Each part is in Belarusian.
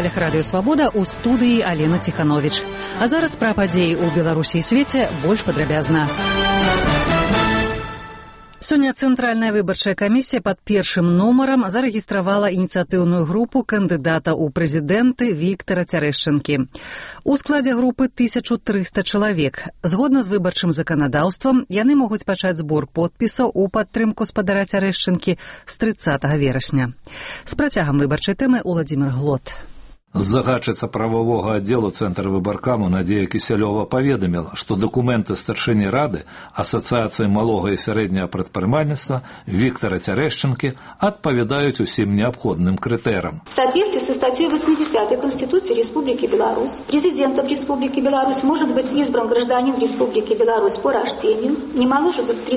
хвалях радыё «Свабода» ў студыі Алена Ціхановіч. А зараз пра падзеі ў Беларусі і свеце больш падрабязна. Сёння Цэнтральная выбарчая камісія пад першым нумарам зарэгістравала ініцыятыўную групу кандыдата ў прэзідэнты Віктара Цярэшчынкі. У складзе групы 1300 чалавек. Згодна з выбарчым заканадаўствам, яны могуць пачаць збор подпісаў у падтрымку спадара Цярэшчынкі з 30 верасня. З працягам выбарчай тэмы Уладзімір Глот. Загадчыца прававога аддзелу Цэнтра выбаркаму Надзея Кісялёва паведаміла, што дакументы старшыні рады Асацыяцыі малога і сярэдняга прадпрымальніцтва Віктара Цярэшчынкі адпавядаюць усім неабходным крытэрам. В соответствии со статьей 80 Конституции Республики Беларусь, президентом Республики Беларусь может быть избран гражданин Республики Беларусь по рождению, не моложе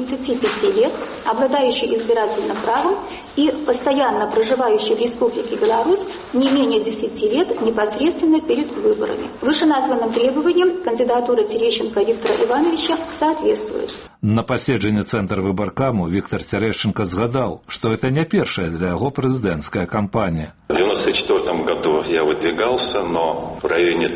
35 лет, обладающий избирательным правом и постоянно проживающий в Республике Беларусь не менее 10 лет непосредственно перед выборами. Вышеназванным требованиям кандидатура Терещенко Виктора Ивановича соответствует. На паседжанні Цэнтра выбаркаму Віктор Цярэшчынка згадаў, што это не першая для яго прэзідэнцкая кампанія. В 1994 году я выдвигался, но в районе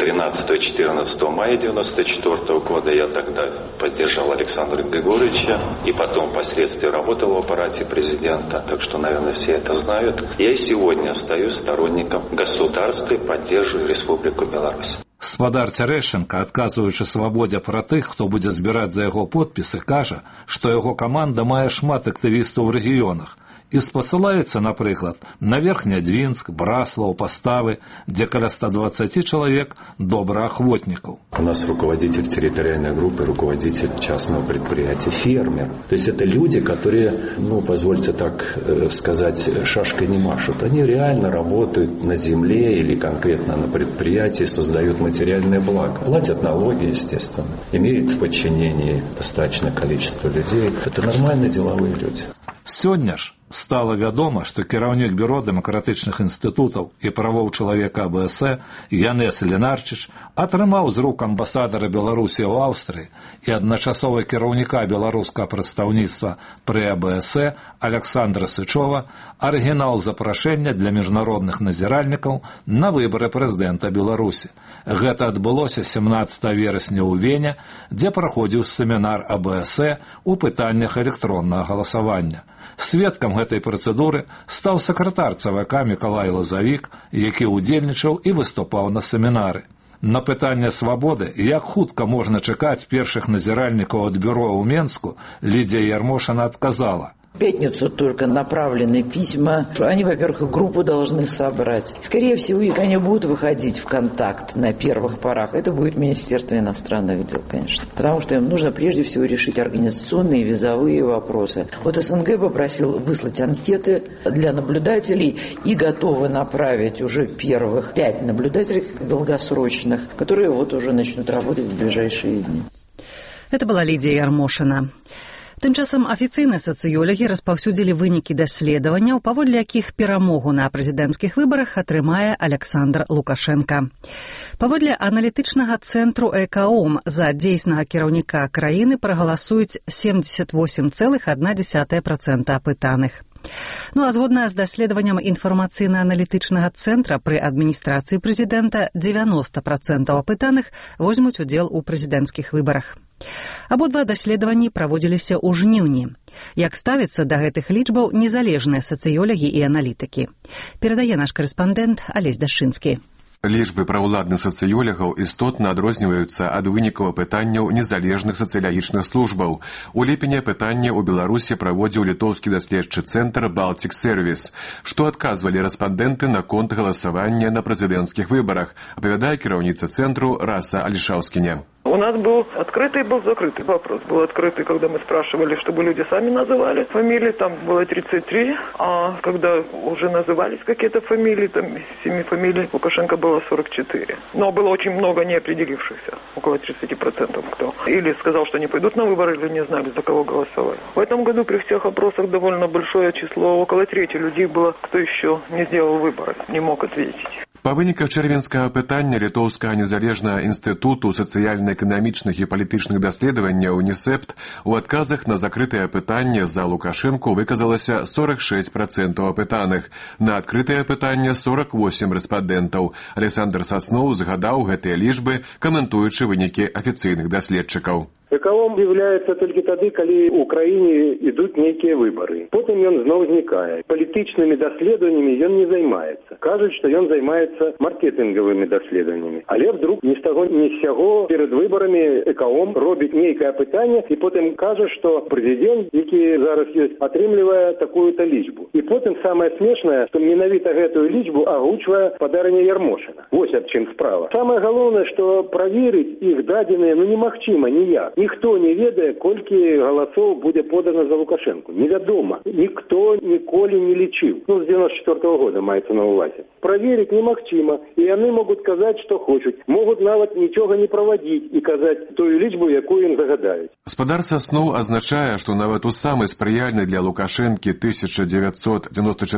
13-14 мая 1994 года я тогда поддержал Александра Григорьевича и потом впоследствии работал в аппарате президента, так что, наверное, все это знают. Я и сегодня остаюсь сторонником государства и поддерживаю Республику Беларусь. Спадар Цярэшчынка, адказваючы «Свабодзе» пра тых, хто будзе збіраць за яго подпісы, кажа, што яго каманда мае шмат актывістаў у рэгіёнах і спасылаецца, напрыклад, на Верхнядвінск, Браслаў, Паставы, дзе каля 120 чалавек добраахвотнікаў. У нас руководитель территориальной группы, руководитель частного предприятия, фермер. То есть это люди, которые, позвольте так сказать, шашкой не машут. Они реально работают на земле или конкретно на предприятии, создают материальное благо. Платят налоги, естественно. Имеют в подчинении достаточное количество людей. Это нормальные деловые люди. Сёння ж стала вядома, што кіраўнік бюро дэмакратычных інстытутаў і правоў чалавека АБС Янес Ленарчыч атрымаў з рук амбасадара Беларусі ў Аўстрыі і адначасова кіраўніка беларускага прадстаўніцтва пры АБС Александра Сычова арыгінал запрашэння для міжнародных назіральнікаў на выбары прэзідэнта Беларусі. Гэта адбылося 17 верасня ў Вене, дзе праходзіў семінар АБС у пытаннях электроннага галасавання. Сведкам гэтай працэдуры стаў сакратар ЦВК Мікалай Лазавік, які ўдзельнічаў і выступаў на семінары. На пытанне «Свабоды», як хутка можна чакаць першых назіральнікаў ад бюро ў Менску, Лідзія Ярмошина адказала. В пятницу только направлены письма, что они, во-первых, группу должны собрать. Скорее всего, они будут выходить в контакт на первых порах. Это будет Министерство иностранных дел, конечно. Потому что им нужно прежде всего решить организационные и визовые вопросы. Вот СНГ попросил выслать анкеты для наблюдателей и готовы направить уже первых 5 наблюдателей долгосрочных, которые уже начнут работать в ближайшие дни. Это была Лідзія Ярмошина. Тым часам афіцыйныя сацыёлагі распаўсюдзілі вынікі даследаванняў, паводле якіх перамогу на прэзідэнцкіх выбарах атрымае Александр Лукашенко. Паводле аналітычнага цэнтру ЭКОМ за дзейснага кіраўніка краіны прагаласуюць 78,1% апытаных. А згодна з даследаваннем інфармацыйна-аналітычнага цэнтра пры адміністрацыі прэзідэнта 90% апытаных возьмуць удзел у прэзідэнцкіх выбарах. Абодва даследаванні праводзіліся ў жніўні. Як ставяцца да гэтых лічбаў незалежныя сацыёлагі і аналітыкі? Перадае наш карэспандэнт Алесь Дашынскі. Лічбы праўладных сацыёлагаў істотна адрозніваюцца ад вынікаў апытанняў незалежных сацыялагічных службаў. У ліпені апытанне ў Беларусі праводзіў літоўскі даследчы цэнтр «Балтик Сервіс», што адказвалі рэспандэнты наконт галасавання на прэзідэнцкіх выбарах, апавядае кіраўніца цэнтру Раса Альшаўскіня. У нас был открытый и был закрытый вопрос. Был открытый, когда мы спрашивали, чтобы люди сами называли фамилии, там было 33, а когда уже назывались какие-то фамилии, там из 7 фамилий Лукашенко было 44. Но было очень много неопределившихся, около 30% кто. Или сказал, что не пойдут на выборы, или не знали, за кого голосовать. В этом году при всех опросах довольно большое число, около трети людей было, кто еще не сделал выборы, не мог ответить. Па выніках чэрвеньскага пытання Літоўскага незалежнага інстытуту сацыяльна-эканамічных і палітычных даследаванняў НІСЭПТ у адказах на закрытае пытанне за Лукашэнку выказалася 46% апытаных, на адкрытае пытанне 48 рэспандэнтаў. Александр Сасноў згадаў гэтыя лічбы, каментуючы вынікі афіцыйных даследчыкаў. Экалом з'яўляецца толькі тады, калі ў краіне ідуць нейкія выбары. Потым ён зноў знікае. Палітычнымі даследаваннямі ён не займаецца. Кажуць, што ён займаецца маркетынгавымі даследаваннямі. Але вдруг ні з таго, ні з сяго перад выбарамі экалом робіць нейкае пытанне і потым кажа, што прэзідэнт, які зараз ёсць, атрымлівае такую-то лічбу. І потым самае смешнае, што менавіта гэтую лічбу агучвае падаранне Ярмошына. Вось аб чым справа. Самае галоўнае, што праверыць іх дадзеныя немагчыма ніяк. Ніхто не ведае, колькі галасоў будзе подана за Лукашэнку. Невядома. Ніхто ніколі не лічыў. З 94-го года маецца на ўвазе. Праверыць немагчыма. І яны могуць казаць, што хочуць. Могуць нават нічога не правадзіць і казаць тую лічбу, якую ім загадаюць. Гаспадар Сасноў азначае, што нават у самы спрыяльны для Лукашэнкі 1994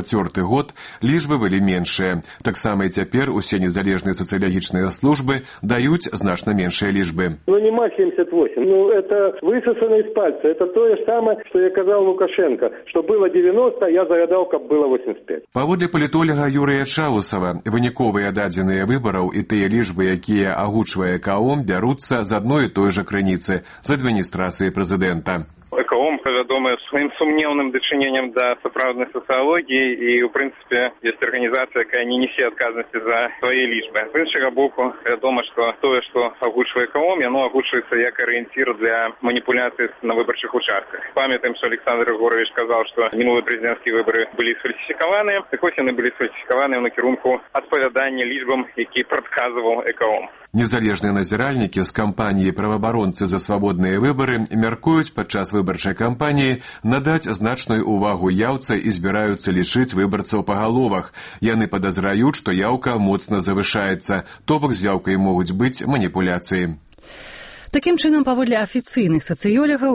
год лічбы былі меншыя. Таксама і цяпер усе незалежныя сацыялагічныя службы даюць значна меншыя лічбы. Нема 78. Это высосано из пальца. Это то же самое, что я сказал Лукашенко. Что было 90, я загадал, как было 85. Паводле палітолага Юрыя Чаусава, выніковыя дадзеныя выбараў і тыя лічбы, якія агучвае КАОМ, бяруцца з адной і той жа крыніцы – з адміністрацыі прэзідэнта. ЭКОМ вядомы сваім сумнеўным дачыненнем да сапраўднай сацыялогіі і, ў прынцыпе, ёсць арганізацыя, якая не несе адказнасці за свае лічбы. З іншага боку, вядома, што тое, што агучвае КАОМ, яно агучваецца як арыенцір для маніпуляцый на выбарчых участках. Памятаем, што Александр Григорович сказаў, што мінулыя прэзідэнцкія выбары былі сфальсіфікаваныя, так вось яны былі сфальсіфікаваныя ў накірунку адпавядання лічбам, які прадказваў ЭКОМ. Незалежныя назіральнікі з кампаніі «Правабаронцы за свабодныя выбары» мяркуюць падчас выбарчай кампаніі надаць значную увагу яўцы і збіраюцца лічыць выбарцаў па галовах. Яны падазраюць, што яўка моцна завышаецца, то бок з яўкай могуць быць маніпуляцыі. Такім чынам, паводле афіцыйных сацыёлагаў,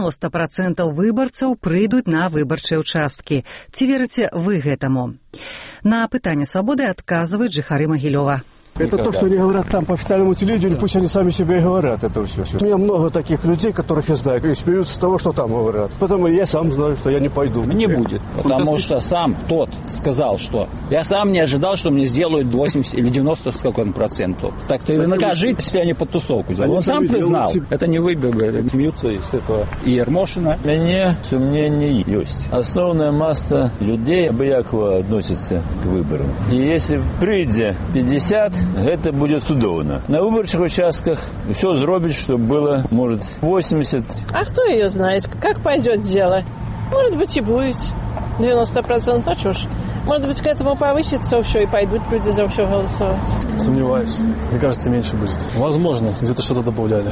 90% выбарцаў прыйдуць на выбарчыя ўчасткі. Ці верыце вы гэтаму? На пытанне свабоды адказваюць жыхары Магілёва. Это то, что они говорят там по официальному телевидению, пусть они сами себе и говорят это все. У меня много таких людей, которых я знаю, и смеются с того, что там говорят. Поэтому я сам знаю, что я не пойду. Не будет, потому что сам тот сказал, что я сам не ожидал, что мне сделают 80 или 90 процентов. Так ты накажи, если они под тусовку сделают. Он сам признал. Это не выборы, смеются с этого и Ярмошина. У меня сомнений есть. Основная масса людей обыяково относится к выборам. И если придет 50, это будет судовно. На выборчих участках все зробить, чтобы было, может, 80. А кто ее знает? Как пойдет дело? Может быть, и будет 90%. А что ж? Может быть, к этому повысится все, и пойдут люди за все голосовать. Сомневаюсь. Мне кажется, меньше будет. Возможно, где-то что-то добавляли.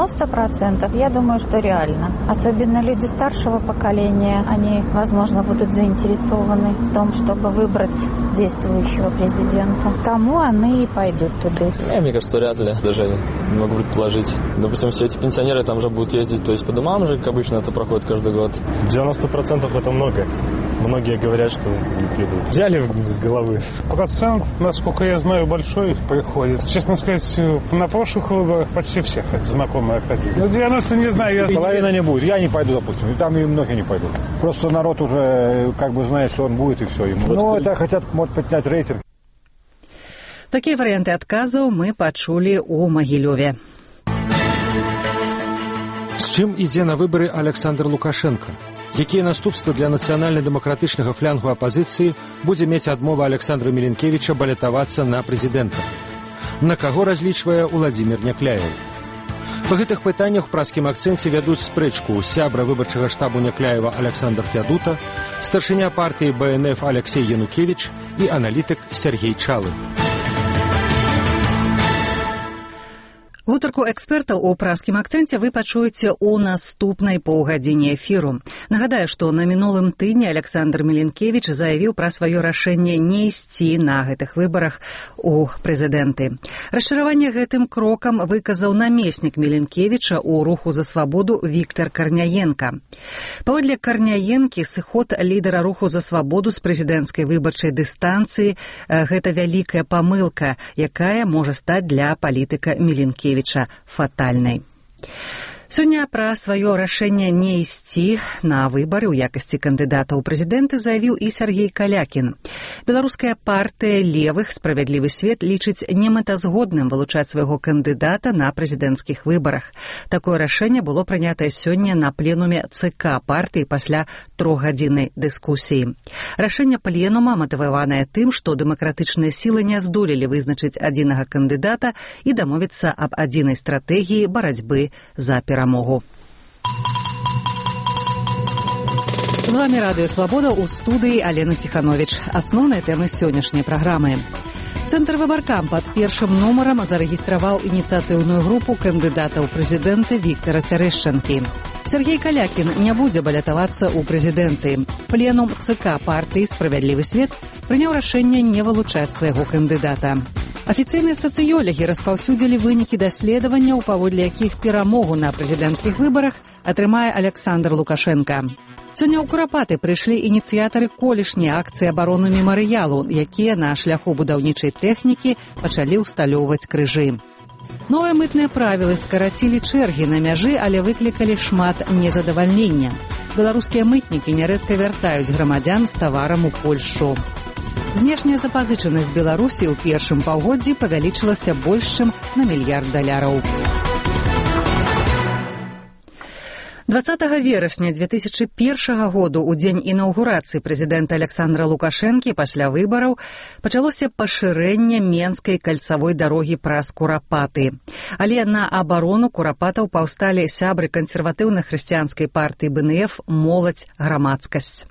90%, я думаю, что реально. Особенно люди старшего поколения, они, возможно, будут заинтересованы в том, чтобы выбрать действующего президента. Тому они и пойдут туда. Мне кажется, вряд ли. Даже не могу предположить. Допустим, все эти пенсионеры там же будут ездить, то есть по домам же, как обычно, это проходит каждый год. 90% это много. Многие говорят, что не придут. Взяли с головы. Процент, насколько я знаю, большой приходит. Честно сказать, на прошлых выборах почти всех знакомые ходили. 90 не знаю. Половина не будет. Я не пойду, допустим. И там и многие не пойдут. Просто народ уже как бы знает, что он будет, и все. Это хотят, может, поднять рейтинг. Такія варыянты адказаў мы пачулі ў Магілёве. З чым ідзе на выбары Александр Лукашенко? Якія наступствы для нацыянальна-дэмакратычнага флянгу апазіцыі будзе мець адмова Александра Міленкевіча балятавацца на прэзідэнта? На каго разлічвае Уладзімір Някляеў? Па гэтых пытаннях у праскім акцэнце вядуць спрэчку сябра выбарчага штабу Някляева Александр Фядута, старшыня партыі БНФ Алексей Янукевіч і аналітык Сергей Чалы. Гутарку экспертаў у праскім акцэнце вы пачуеце ў наступнай паўгадзіне эфіру. Нагадаю, што на мінулым тыдні Александр Міленкевіч заявіў пра сваё рашэнне не ісці на гэтых выбарах у прэзідэнты. Расчараванне гэтым крокам выказаў намеснік Міленкевіча ў руху за свабоду Віктар Карняенка. Паводле Карняенкі, сыход лідара руху за свабоду з прэзідэнцкай выбарчай дыстанцыі – гэта вялікая памылка, якая можа стаць для палітыка Міленкевіча фатальнай. Сёння пра сваё рашэнне не ісці на выбары ў якасці кандыдата ў прэзідэнты заявіў і Сергей Калякін. Беларуская партыя левых «Справядлівы свет» лічыць немэтазгодным вылучаць свайго кандыдата на прэзідэнцкіх выбарах. Такое рашэнне было прынятае сёння на пленуме ЦК партыі пасля трохгадзіннай дыскусіі. Рашэнне пленума матываванае тым, што дэмакратычныя сілы не здолелі вызначыць адзінага кандыдата і дамовіцца аб адзінай стратэгіі барацьбы за перамогу. З вами Радыё Свабода, у студыі Алена Ціхановіч. Асноўныя тэмы сённяшняй праграмы. Цэнтр выбаркам пад першым нумарам зарэгістраваў ініцыятыўную групу кандыдата ў прэзідэнты Віктара Цярэшчанкі. Сергей Калякін не будзе балятавацца ў прэзідэнты. Пленум ЦК партыі «Справядлівы свет» прыняў рашэнне не вылучаць свайго кандыдата. Афіцыйныя сацыёлагі распаўсюдзілі вынікі даследаванняў, паводле якіх перамогу на прэзідэнцкіх выбарах атрымае Александр Лукашенка. Сёння ў Курапаты прыйшлі ініцыятары колішняй акцыі абароны мемарыялу, якія на шляху будаўнічай тэхнікі пачалі ўсталёўваць крыжы. Новыя мытныя правілы скарацілі чэргі на мяжы, але выклікалі шмат незадавальнення. Беларускія мытнікі нярэдка вяртаюць грамадзян з таварам у Польшчу. Знешняя запазычанасць Беларусі ў першым паўгоддзі павялічылася больш чым на $1 мільярд. 20 верасня 2001 году, у дзень інаўгурацыі прэзідэнта Александра Лукашэнкі пасля выбараў, пачалося пашырэнне Менскай кальцавой дарогі праз Курапаты. Але на абарону Курапатаў паўсталі сябры кансерватыўна-хрысціянскай партыі БНФ, моладзь, грамадскасць.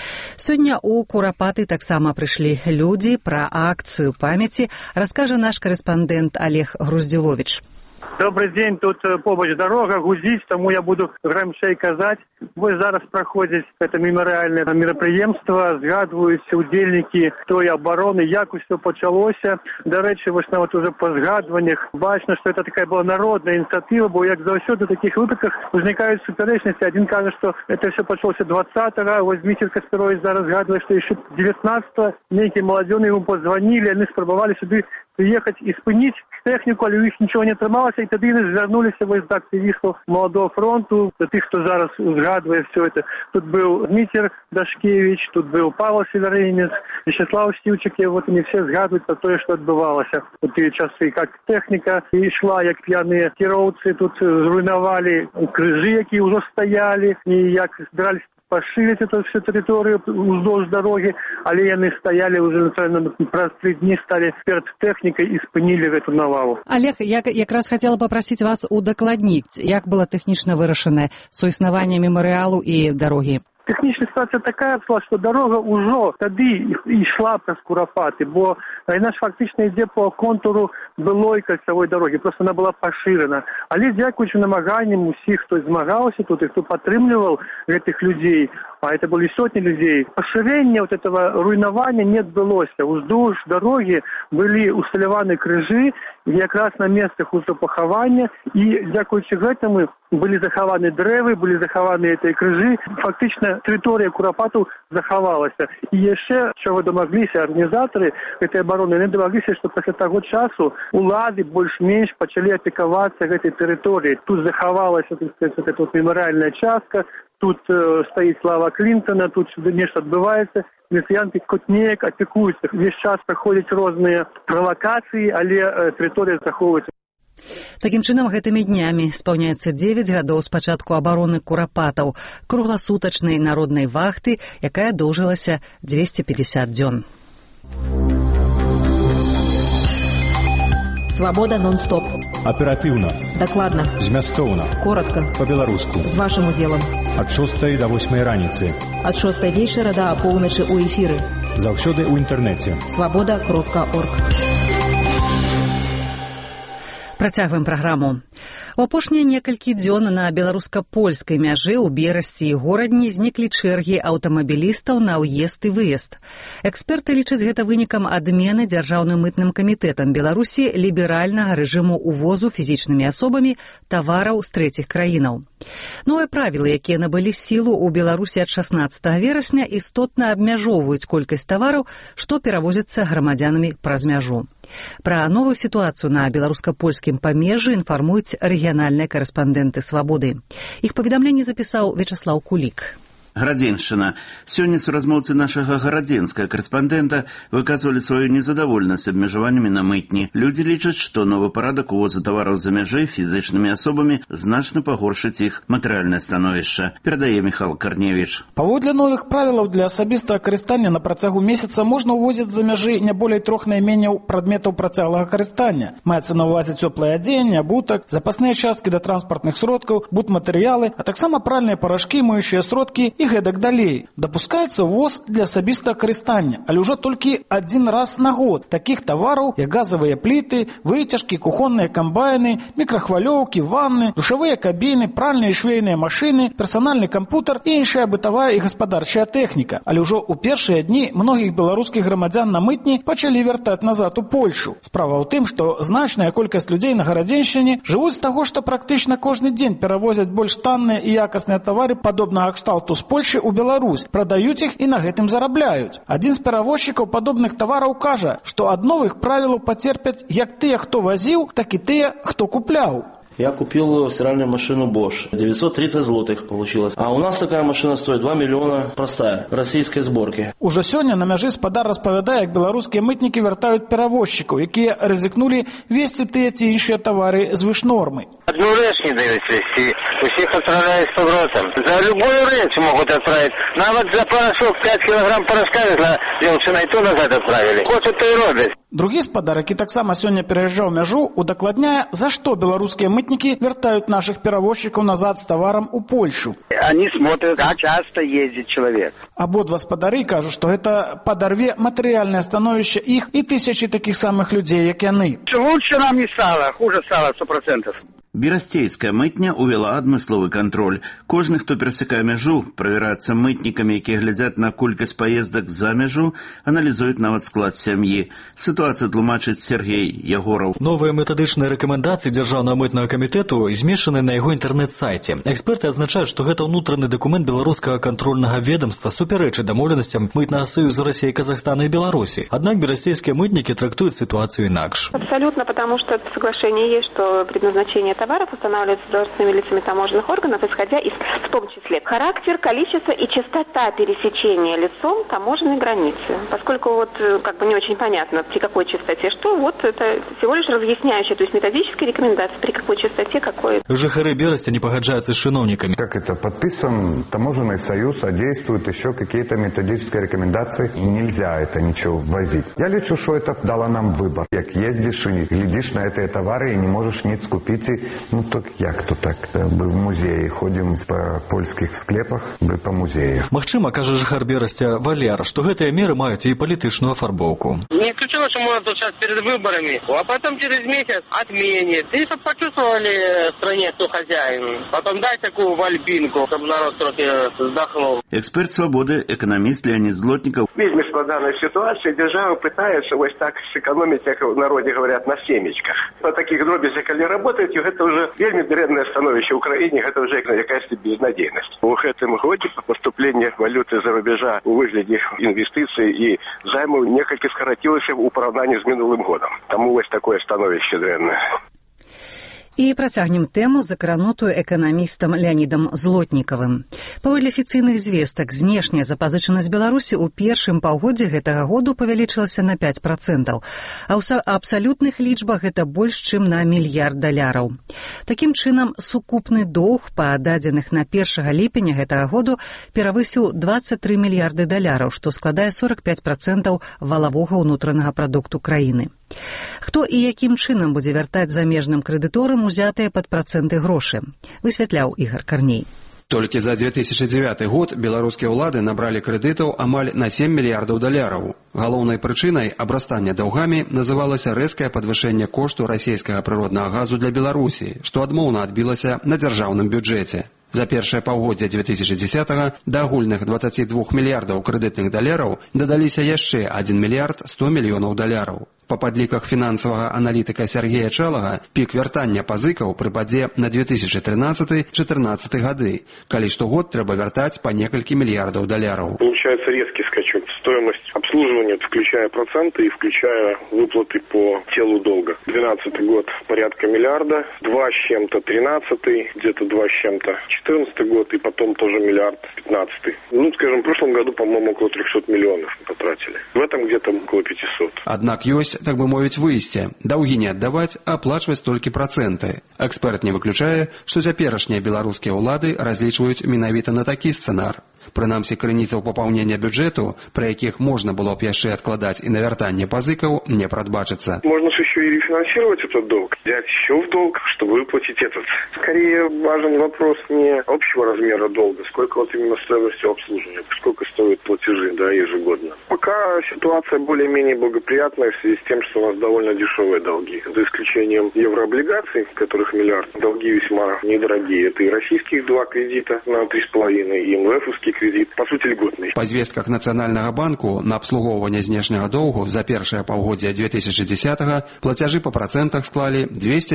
Сёння ў Курапаты таксама прыйшлі людзі. Пра акцыю памяці раскажа наш корэспандэнт Олег Груздзіловіч. Добрый день, тут побач дорога, гудзіць, тому я буду грамчэй казаць. Вось зараз праходзіць это мемарыяльнае мерапрыемства, згадваюць удзельнікі той абароны, як усё пачалося. Дарэчы, вось нават уже па згадваннях бачна, што это такая была народная ініцыятыва, бо як заўсёды ў такіх выпадках узнікаюць супярэчнасці. Адзін кажа, што это все пачалося 20-го, вось Дмітрий Каспірович зараз згадвае, што яшчэ 19-го нейкія маладзёны ему позвонили, яны спрабавалі сюды приехать и спыніць тэхніку, але у іх нічого не атрымалася, і тады яны звярнуліся вось да актывістаў Маладого фронту, да тых, хто зараз згадвае все это. Тут быў Дмітрий Дашкевич, тут быў Павел Северинец, Вячеслав Стивчик, и вот они все згадваюць про тое, што адбывалася у тыя часы, как тэхніка ішла, як п'яныя кіроўцы тут зруйнавалі крыжы, якія ўжо стаялі, і як збіраліся пашырыць эту всю тэрыторыю уздоўж дарогі, але яны стаялі уже праз 3 дні сталі перад тэхнікай і спынілі гэту навалу. Олег, я якраз хацела папрасіць вас удакладніць, як была тэхнічна вырашанае суіснаванне мемарыялу і дарогі. Тэхнічная ситуація такая была, што дарога ўжо тады ішла праз Курапаты, бо яна ж фактычна ідзе по контуру былой кальцавой дарогі, просто она была пашырана. Але дзякуючы намаганням усіх, хто змагаўся тут і хто падтрымліваў гэтых людзей, а это были сотни людей, поширение вот этого руйнования не отбылося. Уздовж дороги были усталяваны крыжи, якраз на местах узопахавання, и дзякуючи гэтаму были захаваны дрэвы, были захаваны этой крыжи. Фактично территория Курапату захавалася. И яшчэ, чего домоглися организаторы этой обороны, они домоглися, что после того часу улады больш-менш пачалі апекавацца гэтай тэрыторыяй. Тут захавалася, так сказать, вот эта вот мемориальная частка, тут стоит слава Клинтона, тут нешта адбываецца. Иницианты хоть неяк опекуюцца. Весь час праходзяць розныя правакацыі, але тэрыторыя захоўваецца. Такім чынам, гэтымі днямі спаўняецца 9 гадоў з пачатку абароны Курапатаў, кругласутачнай народнай вахты, якая доўжылася 250 дзён. Свабода нон-стоп. Аператыўна. Дакладна. Змястоўна. Коротка. Па-беларуску. З вашым удзелам. Ад 6 до 8 раніцы. Ад 6 вечара да апоўначы ў эфіры. Заўсёды ў інтэрнэце. Свабода.орг. Працягваем праграму. У апошнія некалькі дзён на беларуска-польскай мяжы ў Берасці і горадні зніклі чэргі аўтамабілістаў на ўезд і выезд. Эксперты лічаць гэта вынікам адмены Дзяржаўным мытным камітэтам Беларусі ліберальнага рэжыму ўвозу фізічнымі асобамі тавараў з трэціх краінаў. Новыя правілы, якія набылі сілу ў Беларусі ад 16 верасня, істотна абмяжоўваюць колькасць тавараў, што перавозяцца грамадзянамі праз мяжу. Пра новую сітуацыю на беларуска-польскім памежжы інфармуюць рэгіянальныя карэспандэнты «Свабоды». Іх паведамленне запісаў Вячаслаў Кулік. Гарадзеншчына. Сёння суразмоўцы нашага гарадзенскага карэспандэнта выказвалі сваю незадаволенасць абмежаваннямі на мытні. Людзі лічаць, што новы парадак увозу тавараў за мяжой фізічнымі асобамі значна пагоршыць іх матэрыяльнае становішча, перадае Міхал Карневіч. Паводле новых правілаў для асабістага карыстання на працягу месяца можна ўвозіць за мяжы не болей 3 найменняў прадметаў працяглага карыстання. Маецца на ўвазе цёплае адзенне, абутак, запасныя часткі да транспартных сродкаў, будматэрыялы, а таксама пральныя парашкі, моючыя сродкі і гэтак далей. Дапускаецца ўвоз для асабістага карыстання, але ўжо толькі адзін раз на год. Такіх тавараў, як газавыя пліты, выцяжкі, кухонныя камбайны, мікрахвалёўкі, ванны, душавыя кабіны, пральныя і швейныя машыны, персанальны кампутар і іншая бытавая і гаспадарчая тэхніка. Але ўжо ў першыя дні многіх беларускіх грамадзян на мытні пачалі вяртаць назад у Польшу. Справа ў тым, што значная колькасць людзей на Гарадзеншчыне жывуць з таго, што практычна кожны дзень перавозяць больш танныя і якасныя тавары падобнага кшталту з Польшы ў Беларусь, прадаюць іх і на гэтым зарабляюць. Адзін з перавозчыкаў падобных тавараў кажа, што ад новых правілаў пацерпяць як тыя, хто вазіў, так і тыя, хто купляў. Я купил стиральную машину Bosch. 930 злотых получилось. А у нас такая машина стоит 2 миллиона простая, российской сборки. Уже сёння на мяжы спадар распавядае, як беларускія мытнікі вяртаюць перавозчыкаў, якія рызыкнулі везці тыя ці іншыя тавары звыш нормы. Одну рэч не дают везти. Усіх отправляют с поворотом. За любую рэч могут отправить. Нават за порошок 5 килограмм порошка везла девчина, и то назад отправили. Хочут то и робят. Другі спадар, які таксама сёння пераязджаў мяжу, удакладняе, за што беларускія мытнікі вяртаюць нашых перавозчыкаў назад з таварам у Польшу. Они смотрят, как часто ездит человек. Абодва спадары кажуць, што гэта падарве матэрыяльнае становішча іх і тысячы такіх самых людзей, як яны. Лучше нам не стало, хуже стало 100%. Берасцейская мытня увела адмысловы кантроль. Кожны, хто перасякае мяжу, правяраецца мытнікамі, якія глядзяць на колькасць паездак за мяжу, аналізуюць нават склад сям'і. Сітуацыю тлумачыць Сергей Ягораў. Новыя метадычныя рэкамендацыі Дзяржаўнага мытнага камітэту змешчаны на яго інтэрнэт-сайце. Эксперты адзначаюць, што гэта ўнутраны дакумент беларускага кантрольнага ведомства супярэчыць дамоўленасцям мытнага саюза России, Казахстана и Беларуси. Однако берасцейские мытники трактуют ситуацию инакше. Абсолютно, потому что в соглашении есть, что предназначение товаров устанавливается должностными лицами таможенных органов, исходя из, в том числе, характер, количество и частота пересечения лицом таможенной границы. Поскольку вот как бы не очень понятно, при какой частоте что, вот это всего лишь разъясняющая, то есть методические рекомендации, при какой частоте какой. Жихары Берасти не погоджаются с чиновниками. Как это подписан таможенный союз, а действуют еще какие-то методические рекомендации, нельзя это ничего возить. Я лечу, что это дало нам выбор. Як ездишь и глядишь на эти товары и не можешь ниц купить, ну так як то так. Мы в музее ходим по польских склепах, мы по музеях. Магчыма, кажа жыхар Берасця Валер, што гэтыя меры маюць і палітычную афарбоўку. Не исключено, что можно сейчас перед выборами, а потом через месяц отменит. И чтобы почувствовали в стране, кто хозяин. Потом дай такую вальбинку, чтобы народ трохи вздохнул. Эксперт «Свободы», экономист Леонид Злотников. Вельми складанная ситуация. Держава пытается вот так сэкономить, как в народе говорят, на семечках. На таких дробязях, когда работают, это уже вельми древнее становище в Украине, это уже какая-то безнадейность. В этом году поступление валюты за рубежа у выгляде инвестиций и займов несколько скоротилось в поравнании с минулым годом. Тому вот такое становище древнее. І працягнем тэму, закранутую эканамістам Леонідам Злотнікавым. Паводле афіцыйных звестак, знешняя запазычанасць Беларусі ў першым паўгоддзі гэтага году павялічылася на 5%, а ў абсалютных лічбах гэта больш, чым на $1 мільярд. Такім чынам, сукупны доўг па дадзеных на 1 ліпеня гэтага году перавысіў $23 мільярды, што складае 45% валавога ўнутранага прадукту краіны. Хто і якім чынам будзе вяртаць замежным крэдыторам узятыя пад працэнты грошы, высвятляў Ігар Карней. Толькі за 2009 год беларускія ўлады набралі крэдытаў амаль на 7 мільярдаў даляраў. Галоўнай прычынай абрастання даўгамі называлася рэзкае падвышэнне кошту расійскага прыроднага газу для Беларусі, што адмоўна адбілася на дзяржаўным бюджэце. За першае паўгоддзе 2010-го да агульных 22 мільярдаў крэдытных даляраў дадаліся яшчэ 1 мільярд 100 мільёнаў даляраў. Па падліках фінансавага аналітыка Сергея Чалага, пік вяртання пазыкаў прыпадзе на 2013-2014 гады, калі штогод трэба вяртаць па некалькі мільярдаў даляраў. Получается резкий скачок. Стоимость обслуживания, включая проценты и включая выплаты по телу долга. 2012 год порядка миллиарда, 2 с чем-то 13, где-то 2 с чем-то 14 год и потом тоже миллиард 15. Ну, скажем, в прошлом году, по-моему, около 300 миллионов мы потратили. В этом где-то около 500. Аднак ёсць, так бы мовіць, выйсце. Даўгі не аддаваць, а аплачваць толькі працэнты. Эксперт не выключае, што цяперашнія беларускія ўлады разлічваюць менавіта на такі сцэнар. Прынамсі, крыніцаў папаўнення бюджэту, пры якіх можна было б яшчэ адкладаць і на вяртанне пазыкаў, не прадбачыцца. Можно же еще и рефинансировать этот долг, взять еще в долг, чтобы выплатить этот. Скорее важен вопрос не общего размера долга, сколько вот именно стоимости обслуживания, сколько стоят платежи, да, ежегодно. Пока ситуация более-менее благоприятная в связи с тем, что у нас довольно дешевые долги. За исключением еврооблигаций, которых миллиард, долги весьма недорогие. Это и российских 2 кредита на 3,5, и МВФовский кредит, по сути, льготный. Па звестках Нацыянальнага банку на абслугоўванне знешняга доўгу за першае паўгоддзе 2010-го плацяжы па працэнтах склалі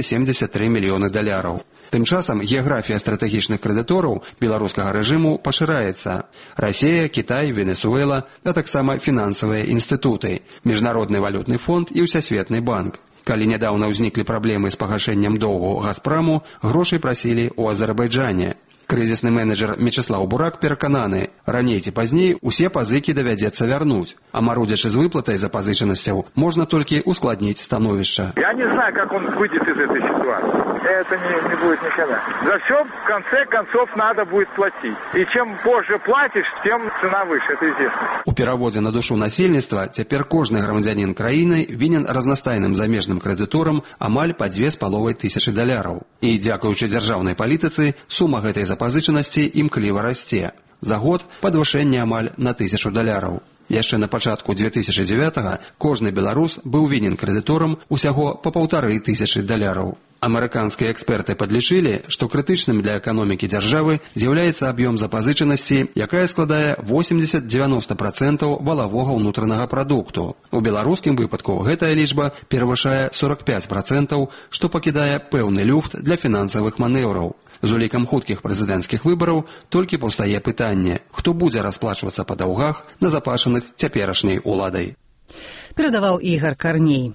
273 мільёны даляраў. Тым часам геаграфія стратэгічных крэдытораў беларускага рэжыму пашыраецца. Расія, Кітай, Венесуэла, а таксама фінансавыя інстытуты, Міжнародны валютны фонд і Усесветны банк. Калі нядаўна ўзніклі праблемы з пагашэннем доўгу «Газпраму», грошай прасілі ў Азербайджане. Крызісны менеджер Мечыслаў Бурак перакананы, раней ці пазней усе пазыкі давядзецца вярнуць, а марудзячы з выплатай запазычанасцяў можна толькі ускладніць становішча. Я не знаю, как он выйдет из этой ситуации. Это не будет никогда. За все в конце концов надо будет платить. И чем позже платишь, тем цена выше, это известно. У пераводзе на душу насельніцтва цяпер кожны грамадзянін краіны вінен разнастайным замежным крэдыторам амаль па 2500 даляраў. І дзякуючы дзяржаўнай палітыцы сума гэтай запазычанасці імкліва расце. За год падвышэнне амаль на 1000 даляраў. Яшчэ на пачатку 2009-го кожны беларус быў вінен крэдыторам усяго па 1500 даляраў. Амерыканскія эксперты падлічылі, што крытычным для эканомікі дзяржавы з'яўляецца аб'ём запазычанасці, якая складае 80-90% валавога ўнутранага прадукту. У беларускім выпадку гэтая лічба перавышае 45%, што пакідае пэўны люфт для фінансавых манеўраў. З улікам хуткіх прэзідэнцкіх выбараў толькі паўстае пытанне, хто будзе расплачвацца па даўгах, назапашаных цяперашняй уладай. Перадаваў Ігар Карней.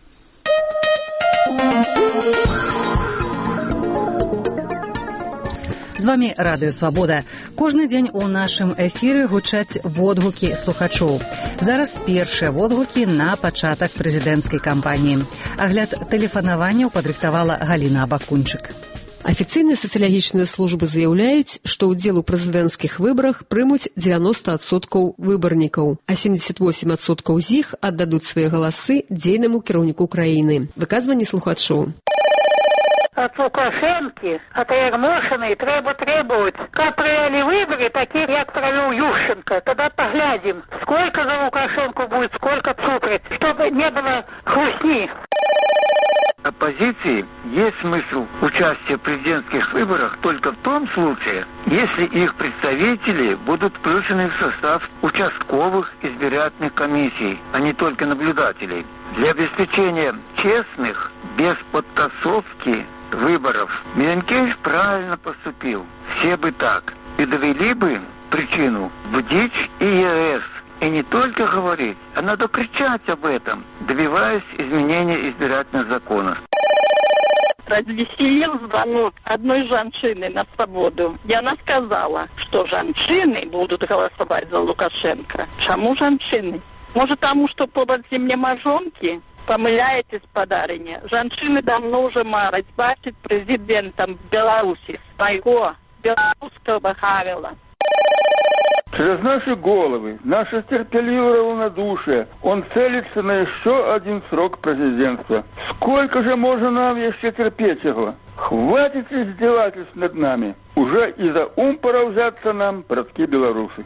З вами Радыё Свабода. Кожны дзень у нашым эфіры гучаць водгукі слухачоў. Зараз першыя водгукі на пачатак прэзідэнцкай кампаніі. Агляд тэлефанаванняў падрыхтавала Галіна Абакунчык. Афіцыйныя сацыялагічныя службы заяўляюць, што ўдзел у прэзідэнцкіх выбарах прымуць 90% выбарнікаў, а 78% з іх аддадуць свае галасы дзейнаму кіраўніку краіны. Выказванне слухачоў. От Лукашенки, от Ярмошиной треба требовать, как провели выборы, такие, как провел Ющенко. Тогда поглядим, сколько за Лукашенко будет, сколько цукрит, чтобы не было хрустни. Оппозиции есть смысл участия в президентских выборах только в том случае, если их представители будут включены в состав участковых избирательных комиссий, а не только наблюдателей. Для обеспечения честных, без подтасовки выборов Миленкевич правильно поступил. Все бы так. И довели бы причину в дичь и ЕС. И не только говорить, а надо кричать об этом, добиваясь изменения избирательных законов. Развеселил звонок одной женщины на свободу. И она сказала, что женщины будут голосовать за Лукашенко. Чему женщины? Может, тому, что побач мне мажонки? Помиляетесь, подарыня. Женщины давно уже марать бачить президентом Беларуси своего белорусского Хавела. Через наши головы, наше терпеливое равнодушие, он целится на еще один срок президентства. Сколько же можно нам еще терпеть его? Хватит издевательств над нами. Уже и за ум пора взяться нам, братки белорусы.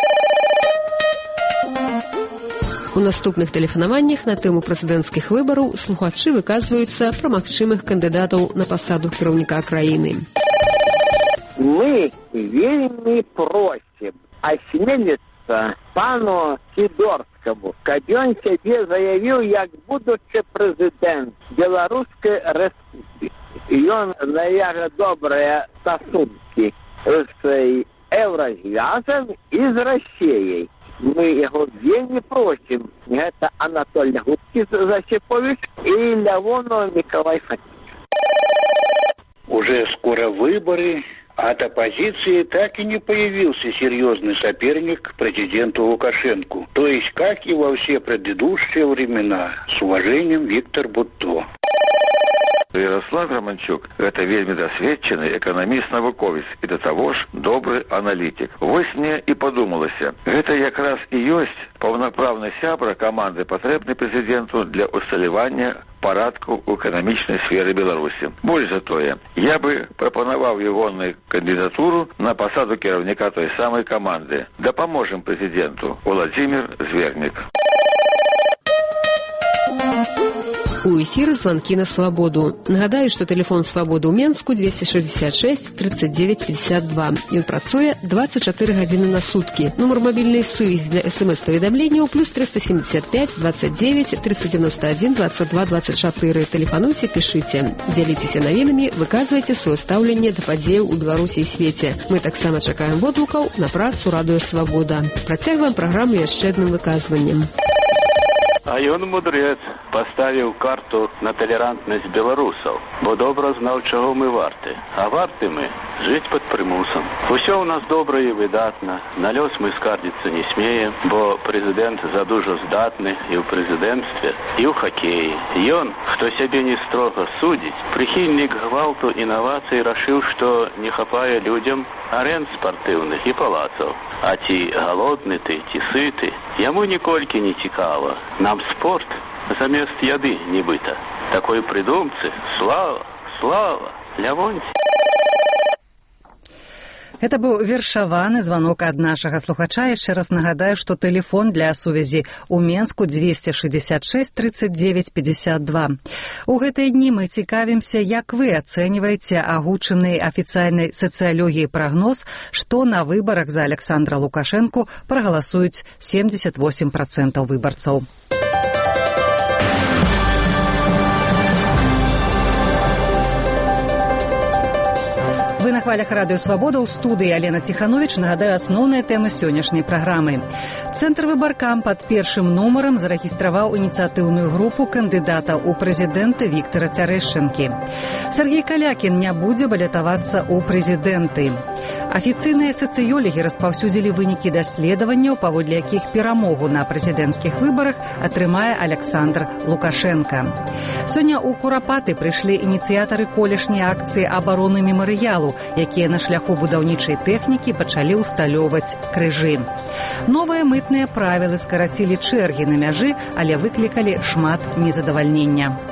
У наступных тэлефанаваннях на тэму прэзідэнцкіх выбараў слухачы выказваюцца пра магчымых кандыдатаў на пасаду кіраўніка краіны. Мы вельмі просім асмеліцца пану Сідорскаму, каб ён сябе заявіў як будучы прэзідэнт Беларускай рэспублікі. Ён навяжа добрыя стасункі з Еўразвязам і з Расіяй. Мы яго вельмі просім. Гэта Анатолий Гудкis Засипович и Леонов Николай Фатьевич. Уже скоро выборы. От оппозиции так и не появился серьезный соперник президенту Лукашенку. То есть, как и во все предыдущие времена. С уважением, Виктор Бутто. Ярослав Романчук – это вельмі досведчены экономист-навуковец и до того ж добрый аналитик. Вось мне и подумалася, это как раз и есть полноправный сябра команды, потребный президенту для усталевания парадку у экономичной сферы Беларуси. Больше за тое, я бы пропоновал егоную кандидатуру на посаду кіраўніка той самой команды. Да поможем президенту. Владимир Зверник. У эфіры званкі на свабоду. Нагадаю, што тэлефон свабоды ў Менску 266 39 52. Ён працуе 24 гадзіны на суткі. Нумар мабільнай сувязі для СМС-паведамленняў плюс 375 29 391 22 24. Тэлефануйце, пішыце. Дзяліцеся навінамі, выказвайце сваё стаўленне да падзеяў у Беларусі і свеце. Мы таксама чакаем водгукаў на працу Радыё Свабода. Працягваем праграму яшчэ адным выказваннем. А ён мудрец паставіў карту на талерантнасць беларусаў, бо добра знаў, чаго мы варты. А варты мы жыць пад прымусам. Усё ў нас добра і выдатна. На лёс мы скардзіцца не смеем, бо прэзідэнт задужа здатны і ў прэзідэнцтве, і ў хакеі. Ён, хто сябе не строга судзіць, прыхільнік гвалту інавацый рашыў, што не хапае людзям арэнд спартыўных і палацаў. А ці галодны ты, ці сыты, яму ніколькі не цікава. Нам спорт замест яды нібыта. Такой прыдумцы, слава, слава, Лявонці. Это быў вершаваны званок ад нашага слухача. Яшчэ раз нагадаю, што тэлефон для сувязі ў Менску 266 39 52. У гэтыя дні мы цікавімся, як вы ацэньваеце агучаны афіцыйнай сацыялогіяй прагноз, што на выбарах за Александра Лукашэнку прагаласуюць 78% выбарцаў. Вы на хвалях Радыё Свабода, ў студыі Алена Ціхановіч. Нагадаю асноўныя тэмы сённяшняй праграмы. Цэнтр выбаркам пад першым нумарам зарэгістраваў ініцыятыўную групу кандыдата ў прэзідэнты Віктара Цярэшчынкі. Сергей Калякін не будзе балятавацца ў прэзідэнты. Афіцыйныя сацыёлогі распаўсюдзілі вынікі даследаванняў, паводле якіх перамогу на прэзідэнцкіх выбарах атрымае Александр Лукашенко. Сёння ў Курапаты прыйшлі ініцыятары колішняй акцыі абароны мемарыялу, якія на шляху будаўнічай тэхнікі пачалі ўсталёўваць крыжы. Новыя мытныя правілы скарацілі чэргі на мяжы, але выклікалі шмат незадавальнення.